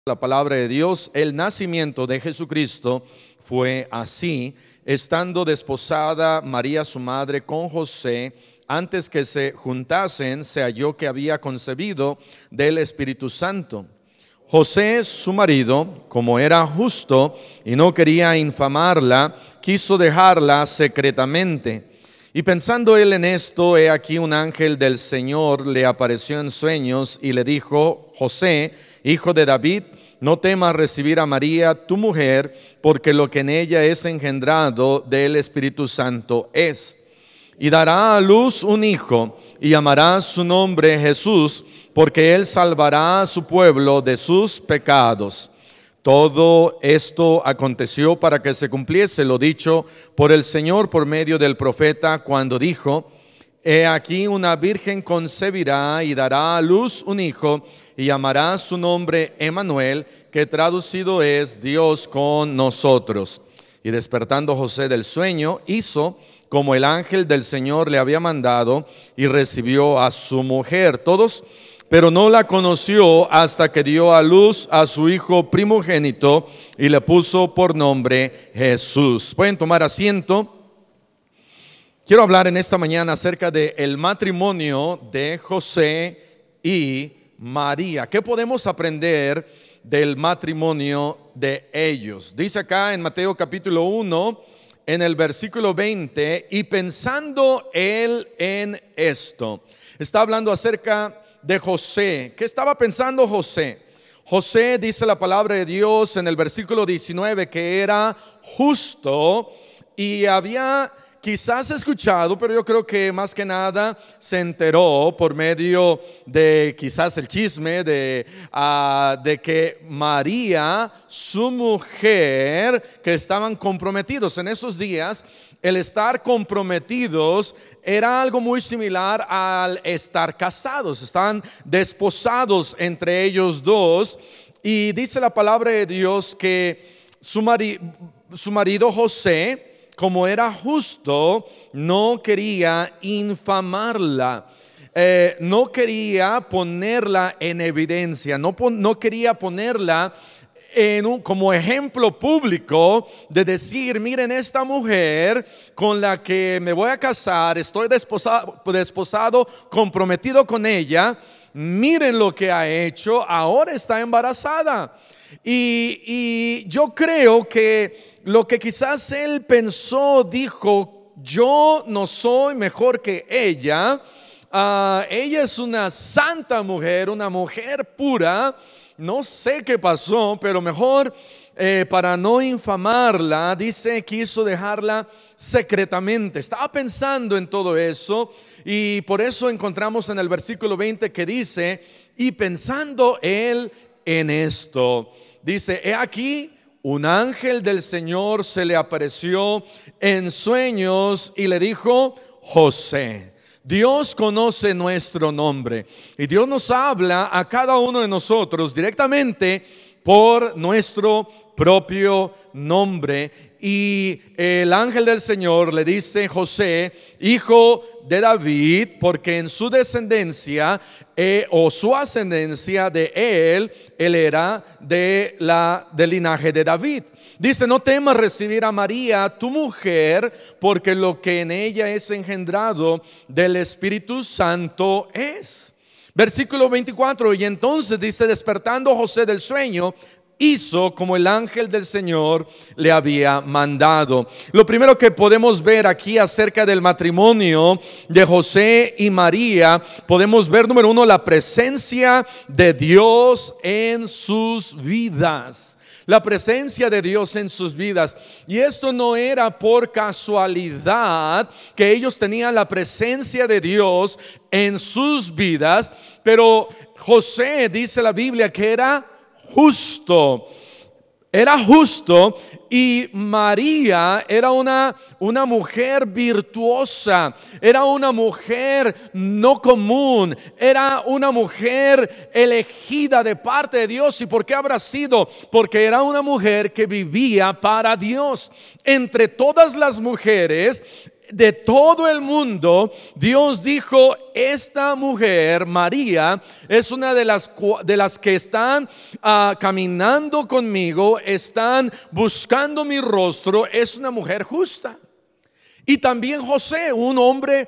La palabra de Dios, el nacimiento de Jesucristo fue así: estando desposada María su madre con José, antes que se juntasen, se halló que había concebido del Espíritu Santo. José, su marido, como era justo y no quería infamarla, quiso dejarla secretamente. Y pensando él en esto, he aquí un ángel del Señor le apareció en sueños y le dijo: José, hijo de David, no temas recibir a María, tu mujer, porque lo que en ella es engendrado del Espíritu Santo es. Y dará a luz un hijo, y llamará su nombre Jesús, porque él salvará a su pueblo de sus pecados. Todo esto aconteció para que se cumpliese lo dicho por el Señor por medio del profeta, cuando dijo: He aquí una virgen concebirá y dará a luz un hijo, y llamará su nombre Emmanuel, que traducido es Dios con nosotros. Y despertando José del sueño, hizo como el ángel del Señor le había mandado, y recibió a su mujer. Pero no la conoció hasta que dio a luz a su hijo primogénito y le puso por nombre Jesús. Pueden tomar asiento. Quiero hablar en esta mañana acerca del matrimonio de José y María. ¿Qué podemos aprender del matrimonio de ellos? Dice acá en Mateo capítulo 1, en el versículo 20, y pensando él en esto. Está hablando acerca de José. ¿Qué estaba pensando José? José, dice la palabra de Dios en el versículo 19, que era justo y había quizás escuchado, pero yo creo que más que nada se enteró por medio de quizás el chisme de que María, su mujer, que estaban comprometidos en esos días. El estar comprometidos era algo muy similar al estar casados. Están desposados entre ellos dos. Y dice la palabra de Dios que su marido José, como era justo, no quería infamarla. No quería ponerla en evidencia. No quería ponerla como ejemplo público de decir: miren, esta mujer con la que me voy a casar, estoy desposado, comprometido con ella, miren lo que ha hecho, ahora está embarazada. Y yo creo que lo que quizás él pensó, dijo: yo no soy mejor que ella. Ella es una santa mujer, una mujer pura. No sé qué pasó, pero mejor para no infamarla, dice, quiso dejarla secretamente. Estaba pensando en todo eso, y por eso encontramos en el versículo 20 que dice: y pensando él en esto, dice, he aquí un ángel del Señor se le apareció en sueños y le dijo: José. Dios conoce nuestro nombre y Dios nos habla a cada uno de nosotros directamente por nuestro propio nombre. Y el ángel del Señor le dice: José, hijo de David, porque en su descendencia o su ascendencia de él era del linaje de David. Dice: no temas recibir a María, tu mujer, porque lo que en ella es engendrado del Espíritu Santo es. Versículo 24, y entonces dice: despertando José del sueño, hizo como el ángel del Señor le había mandado. Lo primero que podemos ver aquí acerca del matrimonio de José y María, podemos ver, número uno, la presencia de Dios en sus vidas. La presencia de Dios en sus vidas. Y esto no era por casualidad que ellos tenían la presencia de Dios en sus vidas, pero José, dice la Biblia, que era justo. Era justo, y María era una mujer virtuosa, era una mujer no común, era una mujer elegida de parte de Dios. ¿Y por qué habrá sido? Porque era una mujer que vivía para Dios. Entre todas las mujeres, de todo el mundo, Dios dijo: esta mujer, María, es una de las que están caminando conmigo, están buscando mi rostro, es una mujer justa. Y también José, un hombre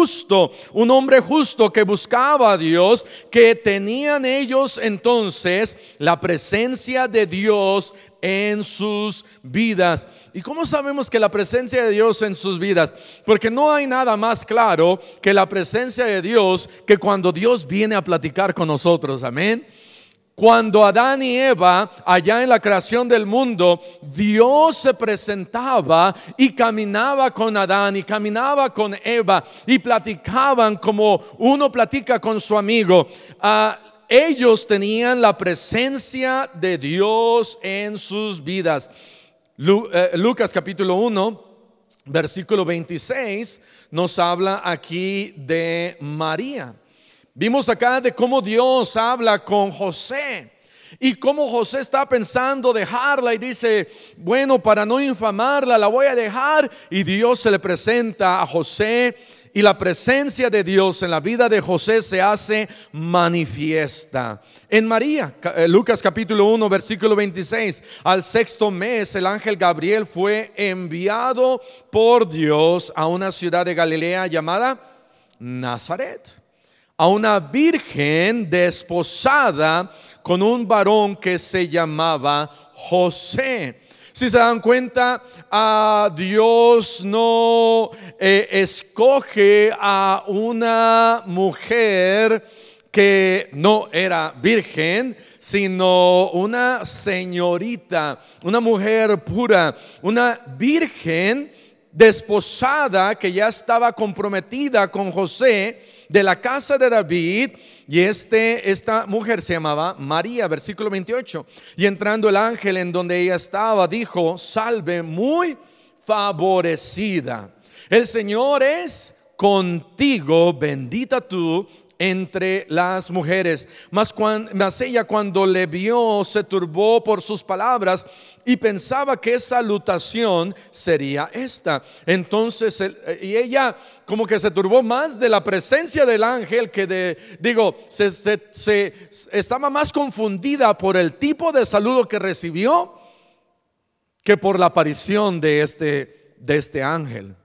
justo que buscaba a Dios, que tenían ellos entonces la presencia de Dios en sus vidas. ¿Y cómo sabemos que la presencia de Dios en sus vidas? Porque no hay nada más claro que la presencia de Dios, que cuando Dios viene a platicar con nosotros. Amén. Cuando Adán y Eva, allá en la creación del mundo, Dios se presentaba y caminaba con Adán y caminaba con Eva y platicaban como uno platica con su amigo. Ellos tenían la presencia de Dios en sus vidas. Lucas capítulo 1, versículo 26 nos habla aquí de María. Vimos acá de cómo Dios habla con José y cómo José está pensando dejarla y dice: bueno, para no infamarla la voy a dejar. Y Dios se le presenta a José y la presencia de Dios en la vida de José se hace manifiesta en María. Lucas capítulo 1 versículo 26: al sexto mes el ángel Gabriel fue enviado por Dios a una ciudad de Galilea llamada Nazaret, a una virgen desposada con un varón que se llamaba José. Si se dan cuenta, Dios no escoge a una mujer que no era virgen, sino una señorita, una mujer pura, una virgen desposada que ya estaba comprometida con José, de la casa de David. Y esta mujer se llamaba María. Versículo 28: y entrando el ángel en donde ella estaba, dijo: salve, muy favorecida, el Señor es contigo, bendita tú entre las mujeres. Mas ella, cuando le vio, se turbó por sus palabras y pensaba qué salutación sería esta. Entonces y ella como que se turbó más de la presencia del ángel que se estaba más confundida por el tipo de saludo que recibió que por la aparición de este ángel.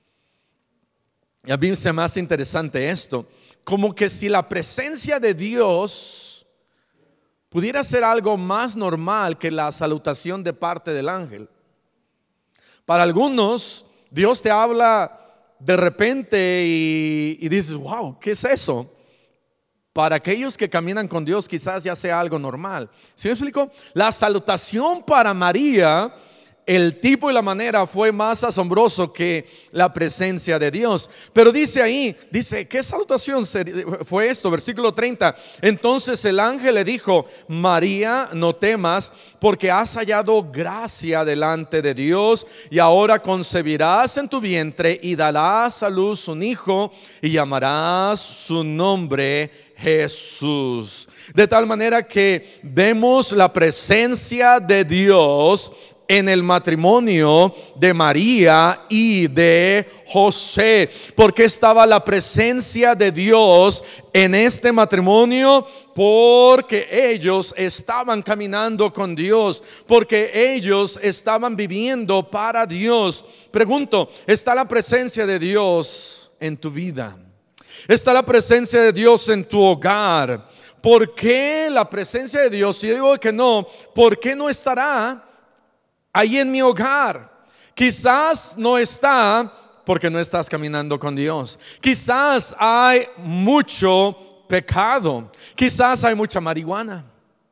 Y a mí se me hace interesante esto, como que si la presencia de Dios pudiera ser algo más normal que la salutación de parte del ángel. Para algunos, Dios te habla de repente y dices: wow, ¿qué es eso? Para aquellos que caminan con Dios quizás ya sea algo normal. ¿Sí me explico? La salutación para María, el tipo y la manera fue más asombroso que la presencia de Dios. Pero dice ahí, ¿qué salutación fue esto? Versículo 30: entonces el ángel le dijo: María, no temas, porque has hallado gracia delante de Dios, y ahora concebirás en tu vientre y darás a luz un hijo, y llamarás su nombre Jesús. De tal manera que vemos la presencia de Dios en el matrimonio de María y de José. ¿Por qué estaba la presencia de Dios en este matrimonio? Porque ellos estaban caminando con Dios, porque ellos estaban viviendo para Dios. Pregunto, ¿está la presencia de Dios en tu vida? ¿Está la presencia de Dios en tu hogar? ¿Por qué la presencia de Dios? Si yo digo que no, ¿por qué no estará ahí en mi hogar? Quizás no está porque no estás caminando con Dios. Quizás hay mucho pecado. Quizás hay mucha marihuana.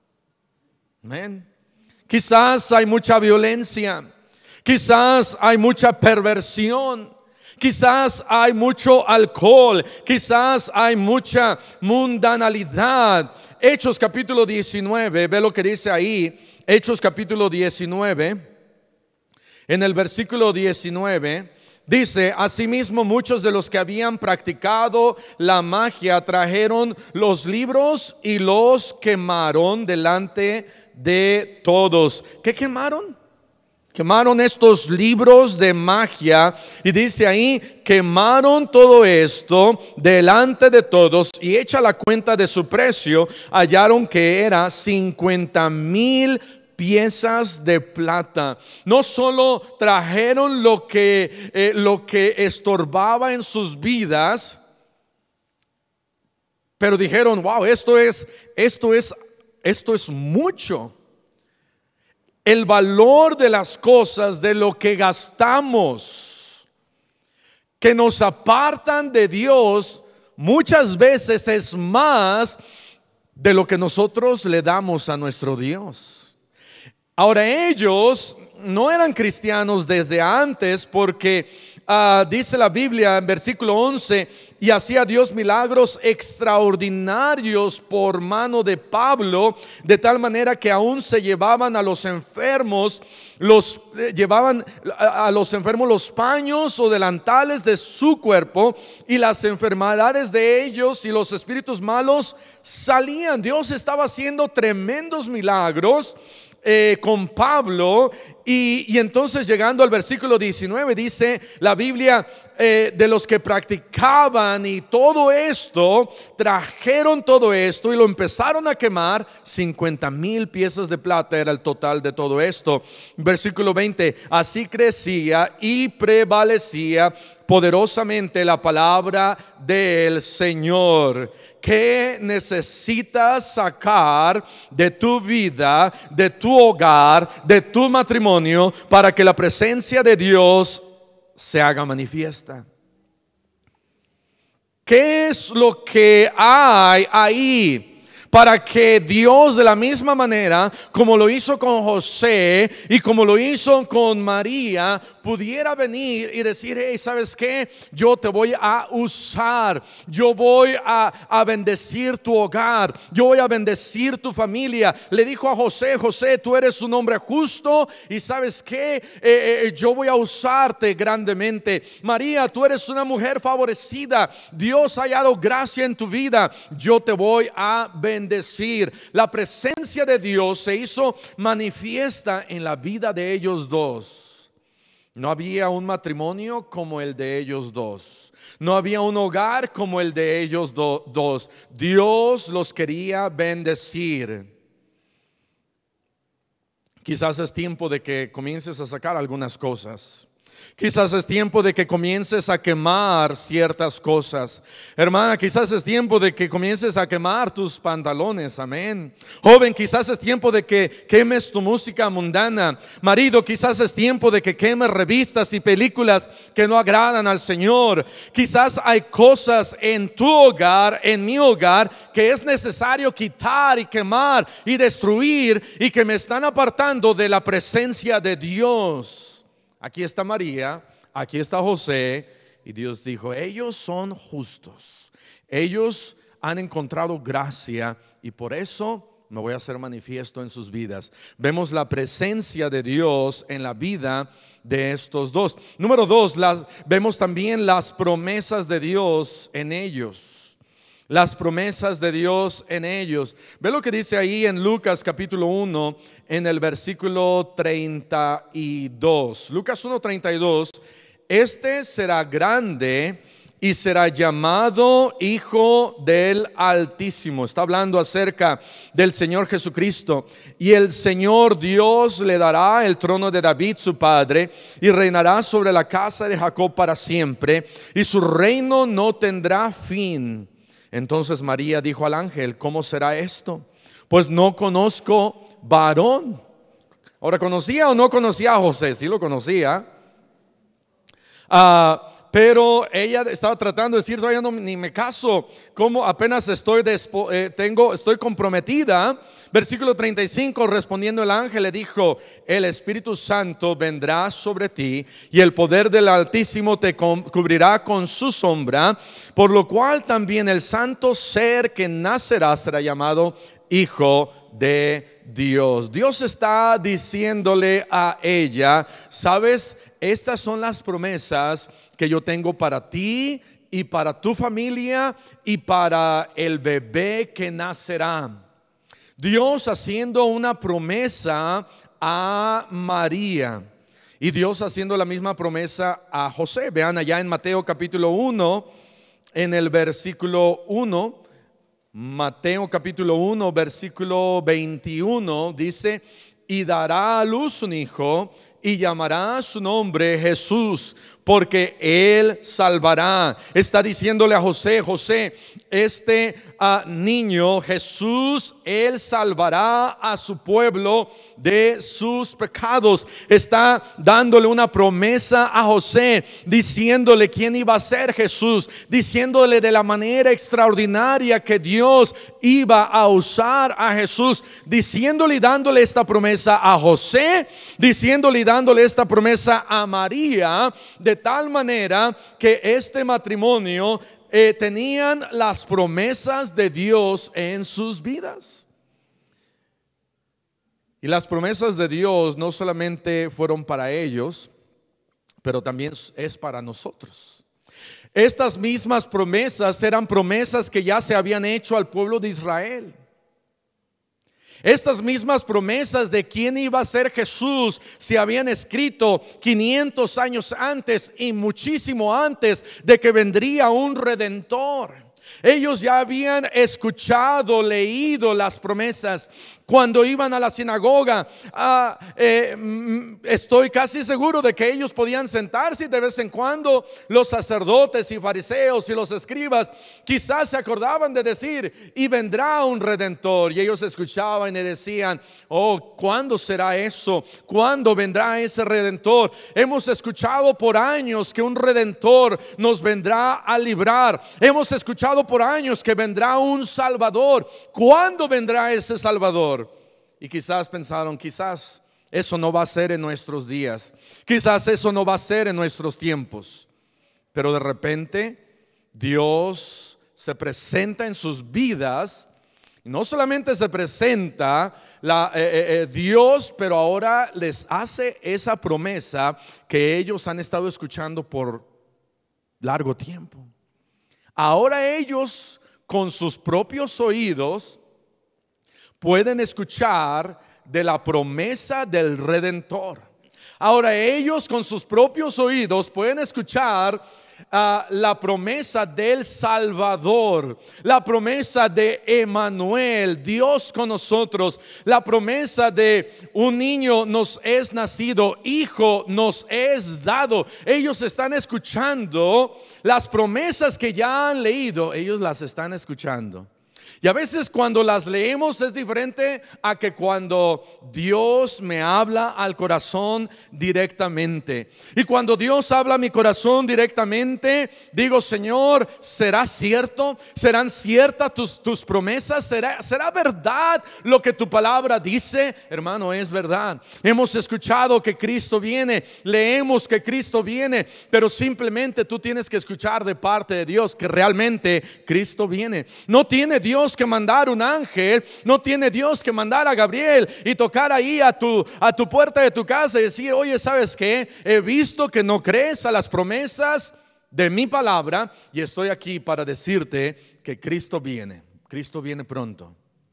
Amén. Quizás hay mucha violencia. Quizás hay mucha perversión. Quizás hay mucho alcohol. Quizás hay mucha mundanalidad. Hechos capítulo 19, ve lo que dice ahí. Hechos capítulo 19, en el versículo 19, dice: asimismo muchos de los que habían practicado la magia trajeron los libros y los quemaron delante de todos. ¿Qué quemaron? Quemaron estos libros de magia y dice ahí, quemaron todo esto delante de todos y hecha la cuenta de su precio, hallaron que era 50,000 piezas de plata. No solo trajeron lo que estorbaba en sus vidas, pero dijeron, wow, esto es mucho. El valor de las cosas, de lo que gastamos, que nos apartan de Dios, muchas veces es más de lo que nosotros le damos a nuestro Dios. Ahora, ellos no eran cristianos desde antes, porque dice la Biblia en versículo 11, y hacía Dios milagros extraordinarios por mano de Pablo, de tal manera que aún se llevaban a los enfermos, llevaban a los enfermos los paños o delantales de su cuerpo, y las enfermedades de ellos y los espíritus malos salían. Dios estaba haciendo tremendos milagros con Pablo. Y entonces, llegando al versículo 19, dice la Biblia, de los que practicaban y todo esto, trajeron todo esto y lo empezaron a quemar. 50,000 piezas de plata era el total de todo esto. Versículo 20, así crecía y prevalecía poderosamente la palabra del Señor. ¿Qué necesitas sacar de tu vida, de tu hogar, de tu matrimonio, para que la presencia de Dios se haga manifiesta? ¿Qué es lo que hay ahí para que Dios, de la misma manera como lo hizo con José y como lo hizo con María, pudiera venir y decir, hey, ¿sabes qué? Yo te voy a usar, yo voy a bendecir tu hogar, yo voy a bendecir tu familia? Le dijo a José, José, tú eres un hombre justo y ¿sabes qué? Yo voy a usarte grandemente. María, tú eres una mujer favorecida, Dios ha hallado gracia en tu vida, yo te voy a bendecir. La presencia de Dios se hizo manifiesta en la vida de ellos dos. No había un matrimonio como el de ellos dos. No había un hogar como el de ellos dos. Dios los quería bendecir. Quizás es tiempo de que comiences a sacar algunas cosas. Quizás es tiempo de que comiences a quemar ciertas cosas. Hermana, quizás es tiempo de que comiences a quemar tus pantalones, amén. Joven, quizás es tiempo de que quemes tu música mundana. Marido, quizás es tiempo de que quemes revistas y películas que no agradan al Señor. Quizás hay cosas en tu hogar, en mi hogar, que es necesario quitar y quemar y destruir, y que me están apartando de la presencia de Dios. Aquí está María, aquí está José, y Dios dijo, ellos son justos, ellos han encontrado gracia y por eso me voy a hacer manifiesto en sus vidas. Vemos la presencia de Dios en la vida de estos dos. Número 2, vemos también las promesas de Dios en ellos. Las promesas de Dios en ellos. Ve lo que dice ahí en Lucas capítulo 1, en el versículo 32. Lucas 1:32. Este será grande y será llamado Hijo del Altísimo. Está hablando acerca del Señor Jesucristo. Y el Señor Dios le dará el trono de David su padre, y reinará sobre la casa de Jacob para siempre, y su reino no tendrá fin. Entonces María dijo al ángel, ¿cómo será esto? Pues no conozco varón. Ahora, ¿conocía o no conocía a José? Sí lo conocía. Pero ella estaba tratando de decir, todavía no, ni me caso, como apenas estoy comprometida. Versículo 35, respondiendo el ángel le dijo, el Espíritu Santo vendrá sobre ti y el poder del Altísimo te cubrirá con su sombra, por lo cual también el santo ser que nacerá será llamado Hijo de Dios. Dios está diciéndole a ella, ¿sabes? Estas son las promesas que yo tengo para ti y para tu familia y para el bebé que nacerá. Dios haciendo una promesa a María. Y Dios haciendo la misma promesa a José. Vean allá en Mateo capítulo 1, en el versículo 1. Mateo capítulo 1, versículo 21 dice: y dará a luz un hijo y llamará su nombre Jesús, porque él salvará. Está diciéndole a José: José, este niño Jesús, él salvará a su pueblo de sus pecados. Está dándole una promesa a José, diciéndole quién iba a ser Jesús, diciéndole de la manera extraordinaria que Dios iba a usar a Jesús, diciéndole y dándole esta promesa a José, diciéndole y dándole esta promesa a María, de tal manera que este matrimonio tenían las promesas de Dios en sus vidas. Y las promesas de Dios no solamente fueron para ellos, pero también es para nosotros. Estas mismas promesas eran promesas que ya se habían hecho al pueblo de Israel. Estas mismas promesas de quién iba a ser Jesús se habían escrito 500 años antes y muchísimo antes de que vendría un redentor. Ellos ya habían escuchado, leído las promesas cuando iban a la sinagoga. Estoy casi seguro de que ellos podían sentarse y de vez en cuando los sacerdotes y fariseos y los escribas quizás se acordaban de decir: y vendrá un redentor. Y ellos escuchaban y decían: oh, ¿cuándo será eso? ¿Cuándo vendrá ese redentor? Hemos escuchado por años que un redentor nos vendrá a librar. Hemos escuchado por años que vendrá un salvador. ¿Cuándo vendrá ese salvador? Y quizás pensaron: quizás eso no va a ser en nuestros días, quizás eso no va a ser en nuestros tiempos. Pero de repente Dios se presenta en sus vidas. No solamente se presenta Dios, pero ahora les hace esa promesa que ellos han estado escuchando por largo tiempo. Ahora ellos con sus propios oídos pueden escuchar de la promesa del Redentor. Ahora ellos con sus propios oídos pueden escuchar la promesa del Salvador, la promesa de Emmanuel, Dios con nosotros, la promesa de un niño nos es nacido, hijo nos es dado. Ellos están escuchando las promesas que ya han leído, ellos las están escuchando. Y a veces cuando las leemos es diferente a que cuando Dios me habla al corazón directamente. Y cuando Dios habla a mi corazón directamente, digo: Señor, ¿será cierto? ¿Serán ciertas tus promesas? ¿Será verdad lo que tu palabra dice? Hermano, es verdad. Hemos escuchado que Cristo viene, leemos que Cristo viene, pero simplemente tú tienes que escuchar de parte de Dios que realmente Cristo viene. No tiene Dios que mandar un ángel, no tiene Dios que mandar a Gabriel y tocar ahí a tu puerta de tu casa y decir: oye, ¿sabes qué? He visto que no crees a las promesas de mi palabra y estoy aquí para decirte que Cristo viene pronto.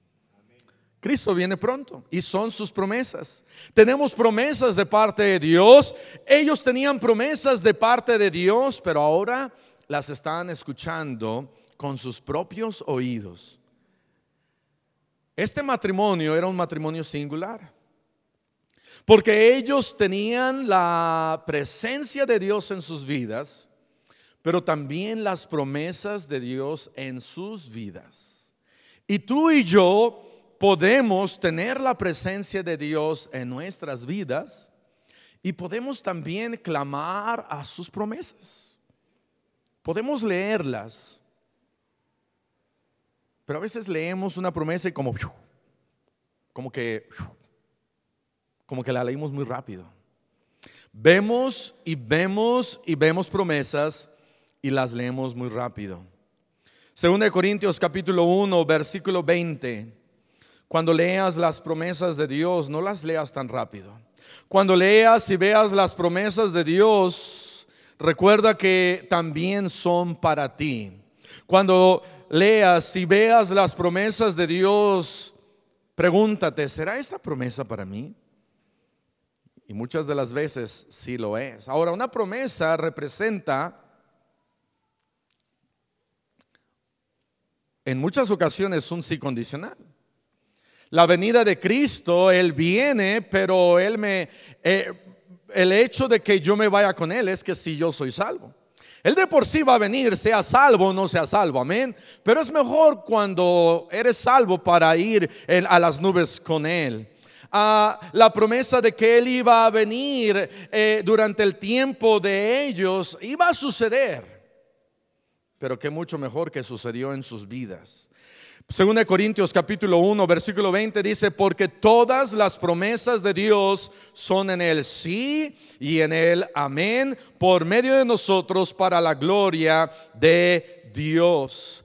Cristo viene pronto y son sus promesas. Tenemos promesas de parte de Dios. Ellos tenían promesas de parte de Dios, pero ahora las están escuchando con sus propios oídos. Este matrimonio era un matrimonio singular, porque ellos tenían la presencia de Dios en sus vidas, pero también las promesas de Dios en sus vidas. Y tú y yo podemos tener la presencia de Dios en nuestras vidas y podemos también clamar a sus promesas. Podemos leerlas, pero a veces leemos una promesa y como que la leímos muy rápido. Vemos y vemos promesas y las leemos muy rápido. 2 Corintios capítulo 1, versículo 20. Cuando leas las promesas de Dios, no las leas tan rápido. Cuando leas y veas las promesas de Dios, recuerda que también son para ti. Cuando leas y veas las promesas de Dios, pregúntate: ¿será esta promesa para mí? Y muchas de las veces sí lo es. Ahora, una promesa representa en muchas ocasiones un sí condicional. La venida de Cristo, Él viene, pero el hecho de que yo me vaya con Él es que si yo soy salvo. Él de por sí va a venir, sea salvo o no sea salvo, amén. Pero es mejor cuando eres salvo para ir a las nubes con Él. La promesa de que Él iba a venir durante el tiempo de ellos iba a suceder, pero que mucho mejor que sucedió en sus vidas. Según de Corintios capítulo 1 versículo 20 dice: porque todas las promesas de Dios son en el sí y en el amén, por medio de nosotros, para la gloria de Dios.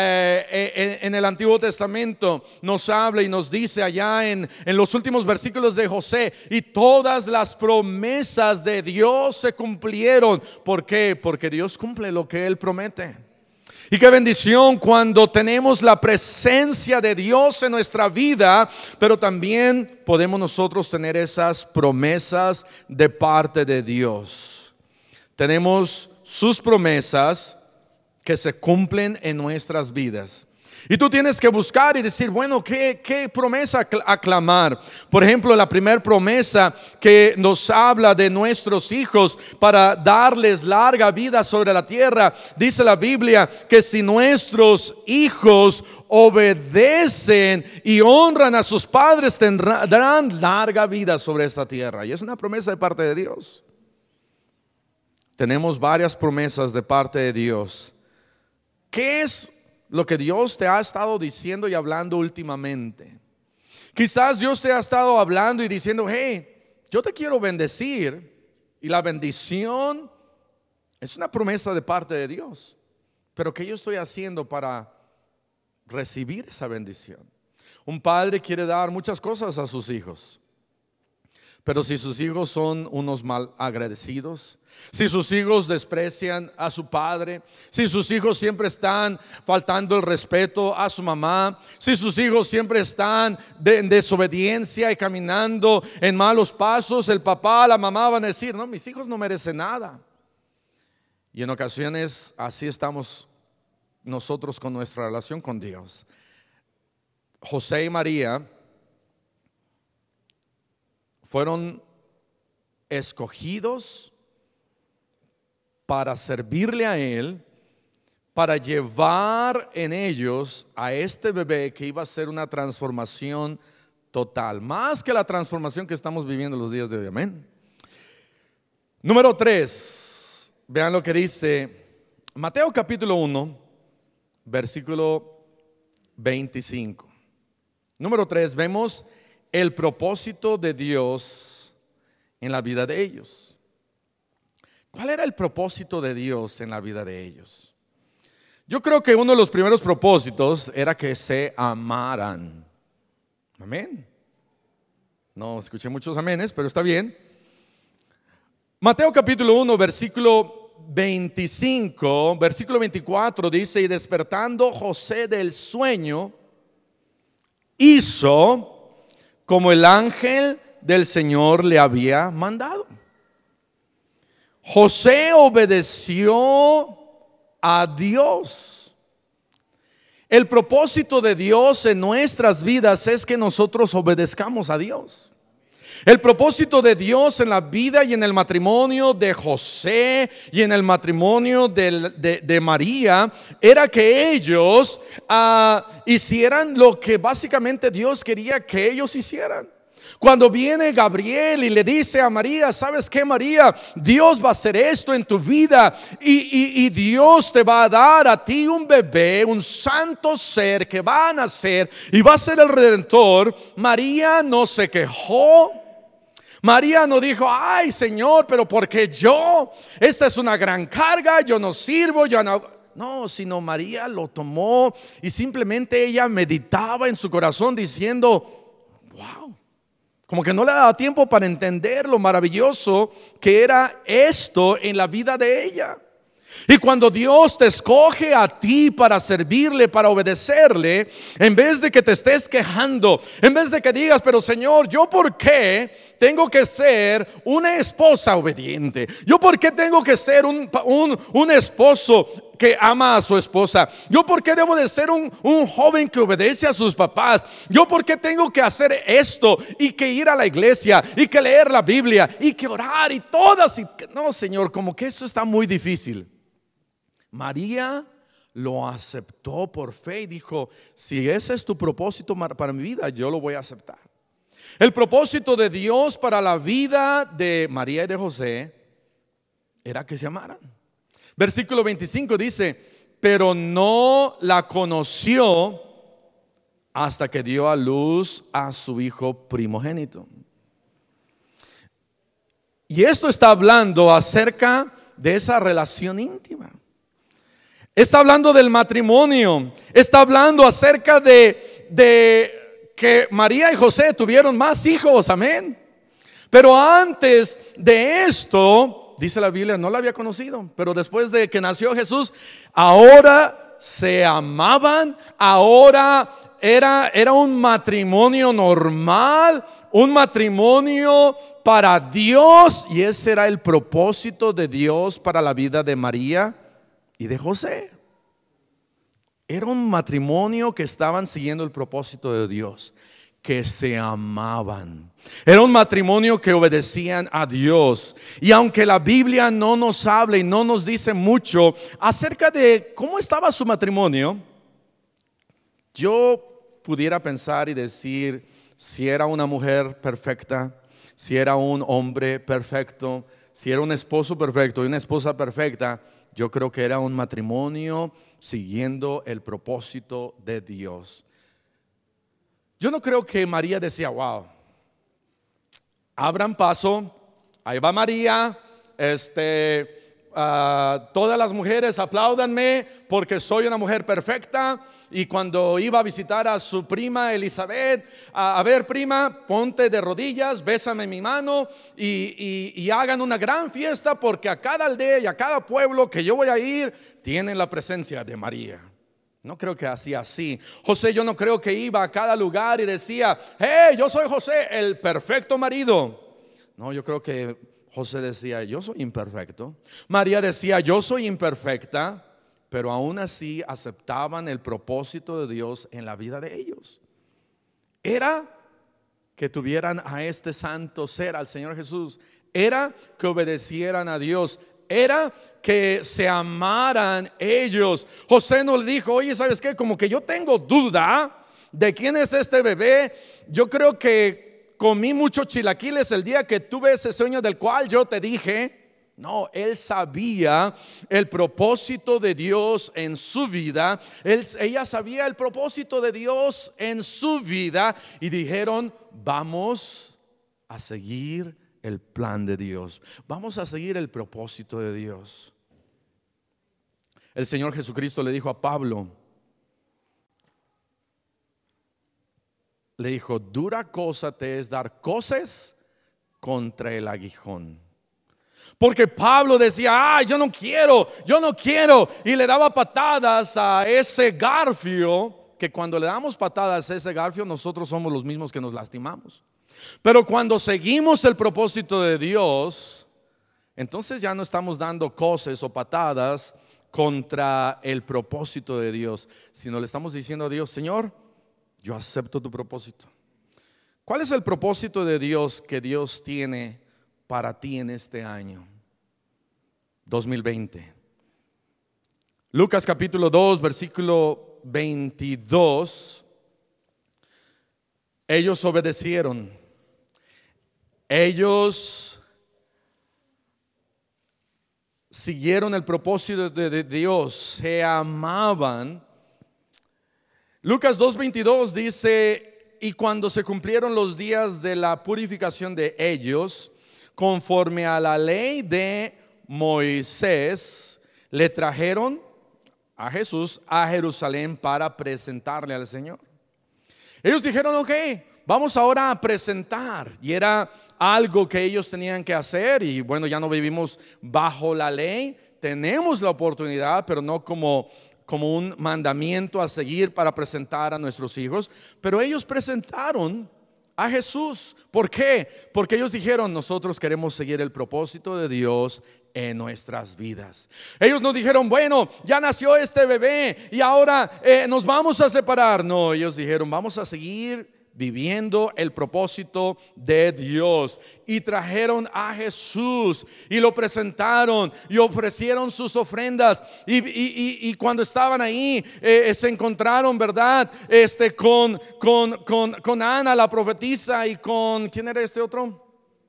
En el Antiguo Testamento nos habla y nos dice allá en los últimos versículos de José: y todas las promesas de Dios se cumplieron. ¿Por qué? Porque Dios cumple lo que Él promete. Y qué bendición cuando tenemos la presencia de Dios en nuestra vida, pero también podemos nosotros tener esas promesas de parte de Dios. Tenemos sus promesas que se cumplen en nuestras vidas. Y tú tienes que buscar y decir, bueno, ¿qué promesa aclamar? Por ejemplo, la primera promesa que nos habla de nuestros hijos para darles larga vida sobre la tierra. Dice la Biblia que si nuestros hijos obedecen y honran a sus padres, tendrán larga vida sobre esta tierra. Y es una promesa de parte de Dios. Tenemos varias promesas de parte de Dios. ¿Qué es lo que Dios te ha estado diciendo y hablando últimamente? Quizás Dios te ha estado hablando y diciendo: hey, yo te quiero bendecir. Y la bendición es una promesa de parte de Dios. Pero ¿qué yo estoy haciendo para recibir esa bendición? Un padre quiere dar muchas cosas a sus hijos, pero si sus hijos son unos mal agradecidos, si sus hijos desprecian a su padre, si sus hijos siempre están faltando el respeto a su mamá, si sus hijos siempre están en desobediencia y caminando en malos pasos, el papá, la mamá van a decir: no, mis hijos no merecen nada. Y en ocasiones así estamos nosotros con nuestra relación con Dios. José y María fueron escogidos para servirle a Él, para llevar en ellos a este bebé que iba a ser una transformación total, más que la transformación que estamos viviendo los días de hoy, amén. Número 3, vean lo que dice Mateo capítulo 1 versículo 25. Número 3, vemos el propósito de Dios en la vida de ellos. ¿Cuál era el propósito de Dios en la vida de ellos? Yo creo que uno de los primeros propósitos era que se amaran. Amén. No escuché muchos amenes, pero está bien. Mateo capítulo 1 versículo 25, versículo 24 dice: y despertando José del sueño, hizo como el ángel del Señor le había mandado. José obedeció a Dios. El propósito de Dios en nuestras vidas es que nosotros obedezcamos a Dios. El propósito de Dios en la vida y en el matrimonio de José y en el matrimonio de María era que ellos hicieran lo que básicamente Dios quería que ellos hicieran. Cuando viene Gabriel y le dice a María: ¿sabes qué, María? Dios va a hacer esto en tu vida y Dios te va a dar a ti un bebé, un santo ser que va a nacer y va a ser el Redentor. María no se quejó. María no dijo: ay, Señor, pero ¿por qué yo? Esta es una gran carga, yo no sirvo, yo no. No, sino María lo tomó y simplemente ella meditaba en su corazón diciendo: wow. Como que no le daba tiempo para entender lo maravilloso que era esto en la vida de ella. Y cuando Dios te escoge a ti para servirle, para obedecerle, en vez de que te estés quejando, en vez de que digas, pero Señor, ¿yo por qué tengo que ser una esposa obediente? ¿Yo por qué tengo que ser un esposo que ama a su esposa? ¿Yo por qué debo de ser un joven que obedece a sus papás? ¿Yo por qué tengo que hacer esto y que ir a la iglesia y que leer la Biblia y que orar y todas? No, Señor, como que esto está muy difícil. María lo aceptó por fe y dijo, si ese es tu propósito para mi vida, yo lo voy a aceptar. El propósito de Dios para la vida de María y de José era que se amaran. Versículo 25 dice, pero no la conoció hasta que dio a luz a su hijo primogénito. Y esto está hablando acerca de esa relación íntima. Está hablando del matrimonio. Está hablando acerca de que María y José tuvieron más hijos, amén. Pero antes de esto, dice la Biblia, no la había conocido. Pero después de que nació Jesús, ahora se amaban. Ahora era un matrimonio normal, un matrimonio para Dios. Y ese era el propósito de Dios para la vida de María y de José. Era un matrimonio que estaban siguiendo el propósito de Dios, que se amaban. Era un matrimonio que obedecían a Dios. Y aunque la Biblia no nos habla y no nos dice mucho acerca de cómo estaba su matrimonio, yo pudiera pensar y decir si era una mujer perfecta, si era un hombre perfecto, si era un esposo perfecto y una esposa perfecta. Yo creo que era un matrimonio siguiendo el propósito de Dios. Yo no creo que María decía, wow, abran paso, ahí va María, todas las mujeres apláudanme porque soy una mujer perfecta. Y cuando iba a visitar a su prima Elizabeth, a ver, prima, ponte de rodillas, bésame mi mano y hagan una gran fiesta porque a cada aldea y a cada pueblo que yo voy a ir tienen la presencia de María. No creo que hacía así. José, yo no creo que iba a cada lugar y decía, hey, yo soy José, el perfecto marido. No, yo creo que José decía, yo soy imperfecto. María decía, yo soy imperfecta. Pero aún así aceptaban el propósito de Dios en la vida de ellos. Era que tuvieran a este santo ser, al Señor Jesús. Era que obedecieran a Dios. Era que se amaran ellos. José no le dijo, oye, ¿sabes qué? Como que yo tengo duda de quién es este bebé. Yo creo que comí muchos chilaquiles el día que tuve ese sueño del cual yo te dije. No, él sabía el propósito de Dios en su vida. Ella sabía el propósito de Dios en su vida. Y dijeron, vamos a seguir el plan de Dios. Vamos a seguir el propósito de Dios. El Señor Jesucristo le dijo a Pablo, le dijo, dura cosa te es dar coces contra el aguijón. Porque Pablo decía, yo no quiero. Y le daba patadas a ese garfio, que cuando le damos patadas a ese garfio, nosotros somos los mismos que nos lastimamos. Pero cuando seguimos el propósito de Dios, entonces ya no estamos dando coces o patadas contra el propósito de Dios, sino le estamos diciendo a Dios, Señor, yo acepto tu propósito. ¿Cuál es el propósito de Dios que Dios tiene para ti en este año 2020? Lucas capítulo 2 versículo 22. Ellos obedecieron. Ellos siguieron el propósito de Dios, se amaban. Lucas 2:22 dice, y cuando se cumplieron los días de la purificación de ellos, conforme a la ley de Moisés, le trajeron a Jesús a Jerusalén para presentarle al Señor. Ellos dijeron, ok, vamos ahora a presentar. Y era algo que ellos tenían que hacer. Y bueno, ya no vivimos bajo la ley, tenemos la oportunidad, pero no como un mandamiento a seguir para presentar a nuestros hijos. Pero ellos presentaron a Jesús. ¿Por qué? Porque ellos dijeron: nosotros queremos seguir el propósito de Dios en nuestras vidas. Ellos no dijeron: bueno, ya nació este bebé y ahora nos vamos a separar. No, ellos dijeron: vamos a seguir viviendo el propósito de Dios. Y trajeron a Jesús y lo presentaron y ofrecieron sus ofrendas. Y cuando estaban ahí, se encontraron, ¿verdad? Con Ana, la profetisa, y con, ¿quién era este otro?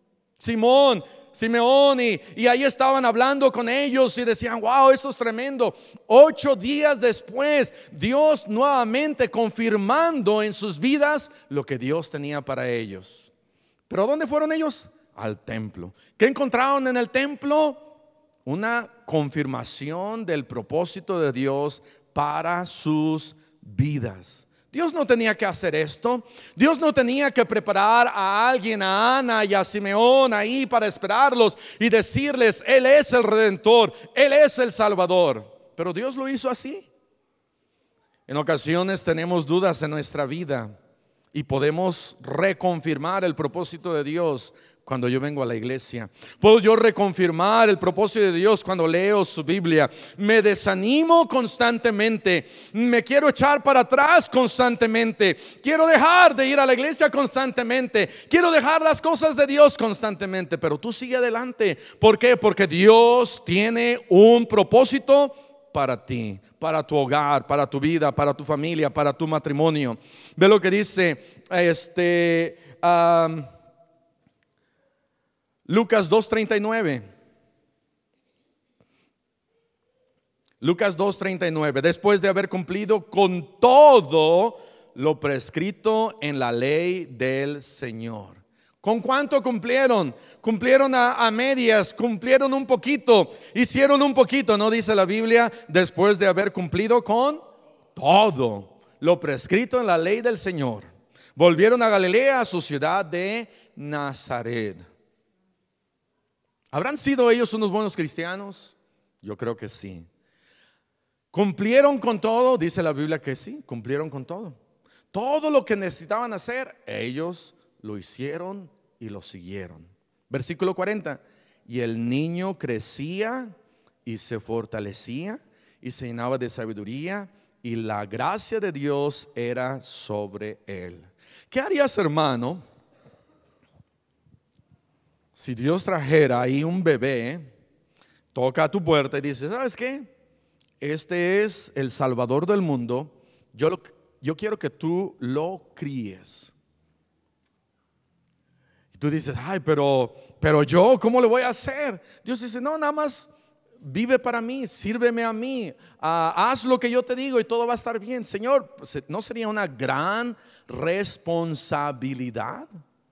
Simeón, y ahí estaban hablando con ellos y decían: wow, esto es tremendo. 8 días después, Dios nuevamente confirmando en sus vidas lo que Dios tenía para ellos. ¿Pero dónde fueron ellos? Al templo. ¿Qué encontraron en el templo? Una confirmación del propósito de Dios para sus vidas. Dios no tenía que hacer esto. Dios no tenía que preparar a alguien, a Ana y a Simeón ahí para esperarlos y decirles: Él es el Redentor, Él es el Salvador. Pero Dios lo hizo así. En ocasiones tenemos dudas en nuestra vida y podemos reconfirmar el propósito de Dios cuando yo vengo a la iglesia. Puedo yo reconfirmar el propósito de Dios cuando leo su Biblia. Me desanimo constantemente, me quiero echar para atrás constantemente, quiero dejar de ir a la iglesia constantemente, quiero dejar las cosas de Dios constantemente. Pero tú sigue adelante. ¿Por qué? Porque Dios tiene un propósito para ti, para tu hogar, para tu vida, para tu familia, para tu matrimonio. Ve lo que dice Lucas 2:39. Lucas 2:39. Después de haber cumplido con todo lo prescrito en la ley del Señor. ¿Con cuánto cumplieron? Cumplieron a medias, cumplieron un poquito, hicieron un poquito, ¿no dice la Biblia? Después de haber cumplido con todo lo prescrito en la ley del Señor, volvieron a Galilea, a su ciudad de Nazaret. ¿Habrán sido ellos unos buenos cristianos? Yo creo que sí. ¿Cumplieron con todo? Dice la Biblia que sí, cumplieron con todo. Todo lo que necesitaban hacer, ellos lo hicieron y lo siguieron. Versículo 40. Y el niño crecía y se fortalecía y se llenaba de sabiduría, y la gracia de Dios era sobre él. ¿Qué harías, hermano, si Dios trajera ahí un bebé, toca a tu puerta y dice: ¿sabes qué? Este es el Salvador del mundo. Yo quiero que tú lo críes. Y tú dices: ay, pero yo, ¿cómo le voy a hacer? Dios dice: no, nada más vive para mí, sírveme a mí, haz lo que yo te digo y todo va a estar bien. Señor, ¿no sería una gran responsabilidad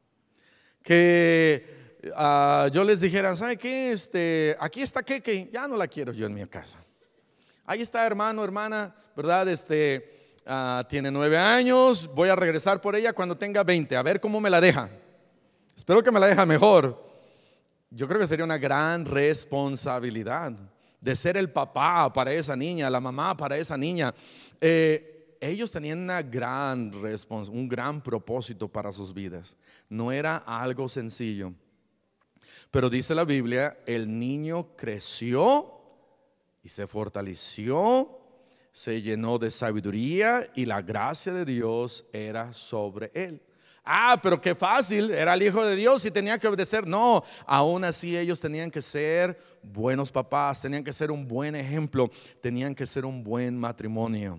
que yo les dijera: ¿sabe qué? Aquí está Keke, ya no la quiero yo en mi casa. Ahí está, hermano, hermana, ¿verdad? Tiene 9 años, voy a regresar por ella cuando tenga 20, a ver cómo me la deja. Espero que me la deja mejor. Yo creo que sería una gran responsabilidad de ser el papá para esa niña, la mamá para esa niña. Ellos tenían un gran propósito para sus vidas. No era algo sencillo. Pero dice la Biblia: el niño creció y se fortaleció, se llenó de sabiduría y la gracia de Dios era sobre él. Pero qué fácil, era el hijo de Dios y tenía que obedecer. No, aún así ellos tenían que ser buenos papás, tenían que ser un buen ejemplo, tenían que ser un buen matrimonio.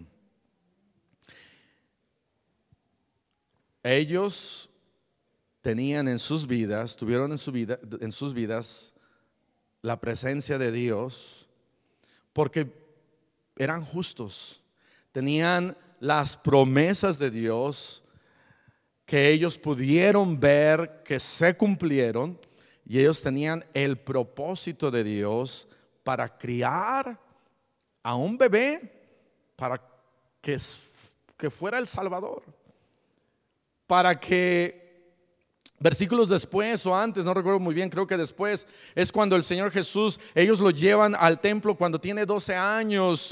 Ellos tenían en sus vidas, tuvieron en sus vidas la presencia de Dios porque eran justos, tenían las promesas de Dios que ellos pudieron ver que se cumplieron, y ellos tenían el propósito de Dios para criar a un bebé para que fuera el Salvador, para que Versículos después o antes, no recuerdo muy bien, creo que después es cuando el Señor Jesús, ellos lo llevan al templo cuando tiene 12 años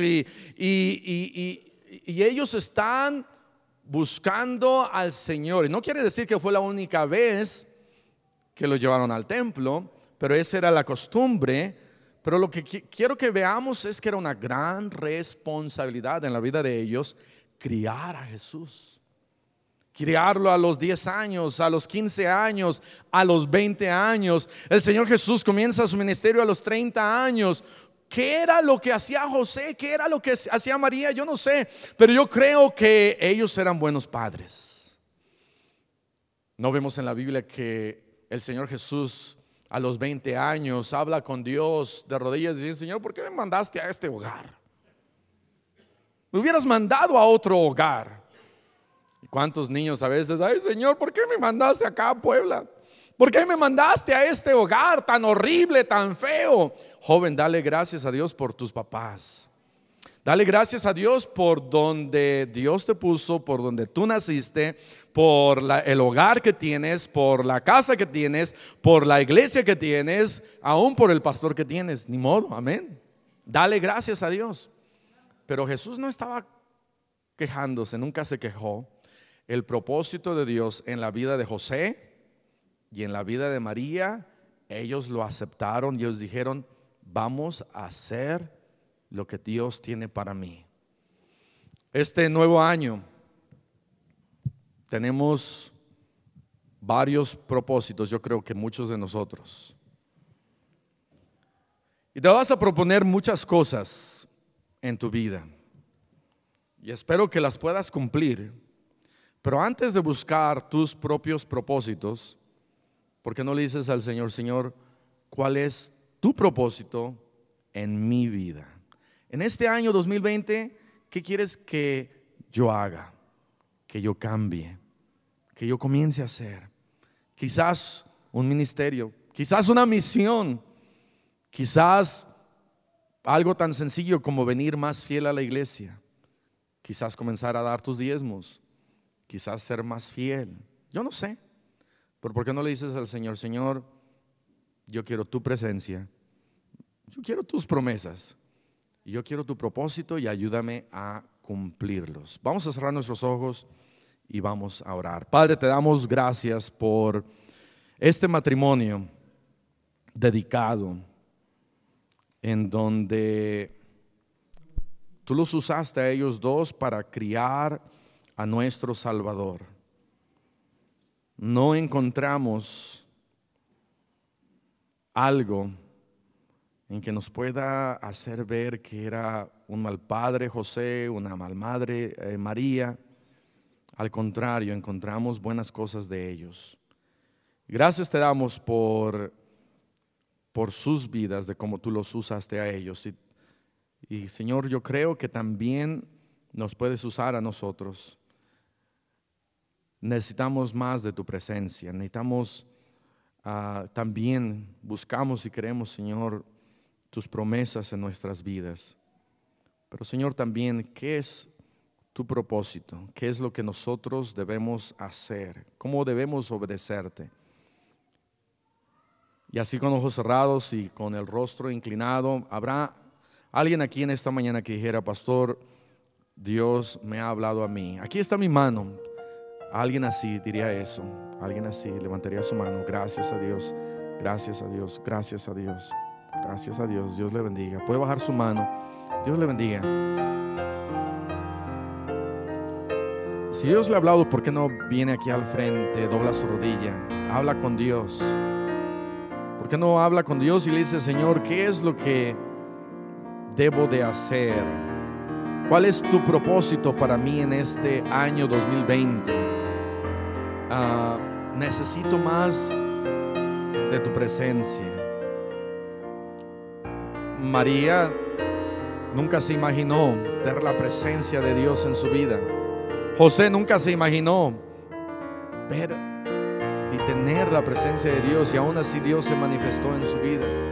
y ellos están buscando al Señor. Y no quiere decir que fue la única vez que lo llevaron al templo, pero esa era la costumbre. Pero lo que quiero que veamos es que era una gran responsabilidad en la vida de ellos criar a Jesús. Criarlo a los 10 años, a los 15 años, a los 20 años. El Señor Jesús comienza su ministerio a los 30 años. ¿Qué era lo que hacía José? ¿Qué era lo que hacía María? Yo no sé, pero yo creo que ellos eran buenos padres. No vemos en la Biblia que el Señor Jesús a los 20 años habla con Dios de rodillas y dice: Señor, ¿por qué me mandaste a este hogar? Me hubieras mandado a otro hogar. ¿Cuántos niños a veces: ay, Señor, ¿por qué me mandaste acá a Puebla? ¿Por qué me mandaste a este hogar tan horrible, tan feo? Joven, dale gracias a Dios por tus papás. Dale gracias a Dios por donde Dios te puso, por donde tú naciste, por el hogar que tienes, por la casa que tienes, por la iglesia que tienes, aún por el pastor que tienes. Ni modo, amén. Dale gracias a Dios. Pero Jesús no estaba quejándose, nunca se quejó. El propósito de Dios en la vida de José y en la vida de María, ellos lo aceptaron y ellos dijeron: vamos a hacer lo que Dios tiene para mí. Este nuevo año tenemos varios propósitos, yo creo que muchos de nosotros. Y te vas a proponer muchas cosas en tu vida y espero que las puedas cumplir. Pero antes de buscar tus propios propósitos, ¿por qué no le dices al Señor: Señor, ¿cuál es tu propósito en mi vida? En este año 2020, ¿qué quieres que yo haga? Que yo cambie, que yo comience a hacer. Quizás un ministerio, quizás una misión, quizás algo tan sencillo como venir más fiel a la iglesia, quizás comenzar a dar tus diezmos, quizás ser más fiel, yo no sé. Pero ¿por qué no le dices al Señor: Señor, yo quiero tu presencia, yo quiero tus promesas, y yo quiero tu propósito y ayúdame a cumplirlos? Vamos a cerrar nuestros ojos y vamos a orar. Padre, te damos gracias por este matrimonio dedicado, en donde tú los usaste a ellos dos para criar a nuestro Salvador. No encontramos algo en que nos pueda hacer ver que era un mal padre José, una mal madre María. Al contrario, encontramos buenas cosas de ellos. Gracias te damos por sus vidas, de cómo tú los usaste a ellos. Y Señor, yo creo que también nos puedes usar a nosotros. Necesitamos más de tu presencia. Necesitamos también, buscamos y queremos, Señor, tus promesas en nuestras vidas. Pero Señor, también, ¿qué es tu propósito? ¿Qué es lo que nosotros debemos hacer? ¿Cómo debemos obedecerte? Y así, con ojos cerrados y con el rostro inclinado, ¿habrá alguien aquí en esta mañana que dijera: Pastor, Dios me ha hablado a mí? Aquí está mi mano. Alguien así diría eso. Alguien así levantaría su mano. Gracias a Dios, gracias a Dios, gracias a Dios, gracias a Dios. Dios le bendiga. Puede bajar su mano. Dios le bendiga. Si Dios le ha hablado, ¿por qué no viene aquí al frente, dobla su rodilla, habla con Dios? ¿Por qué no habla con Dios y le dice: Señor, ¿qué es lo que debo de hacer? ¿Cuál es tu propósito para mí en este año 2020? Necesito más de tu presencia. María nunca se imaginó ver la presencia de Dios en su vida. José nunca se imaginó ver y tener la presencia de Dios, y aún así Dios se manifestó en su vida.